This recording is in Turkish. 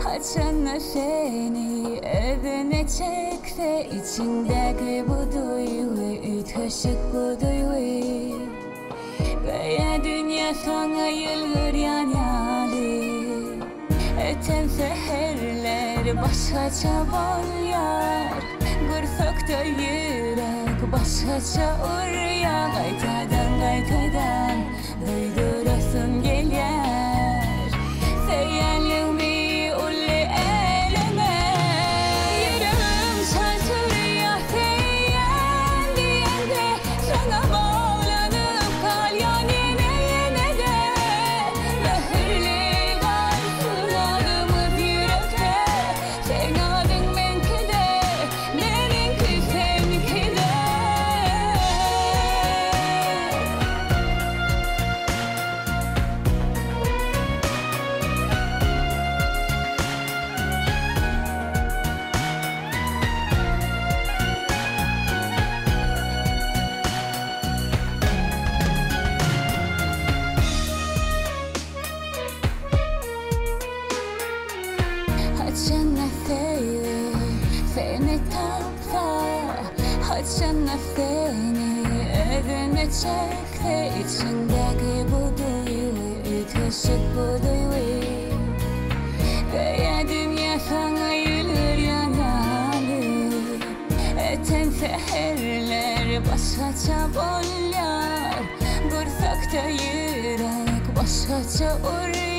Açanla seni evine çek ve içindeki bu duyguyu taşık bu duyguyu. Veya dünya sana yılgır yan yali. Eten seherler başkaça bolyar. Gursakta yürek başkaça urya. Qaytadan duydurasın gelir. Seyyanlığımı ulle eleme. Yüreğim çarptırıyor seyyan diyende. Sana bağlanıp kalyan yine de. Mühürlü kalsın adımız yürekte. Sen adın benki de, benimki seninki de. Açanla seni tapsa. Açanla seni evine çek ve içindeki bu duyguyu taşık bu duyguyu. Veya dünya sana yılır yanalı. Eten seherler başkaça bolyar. Gursakta yürek başkaça urya.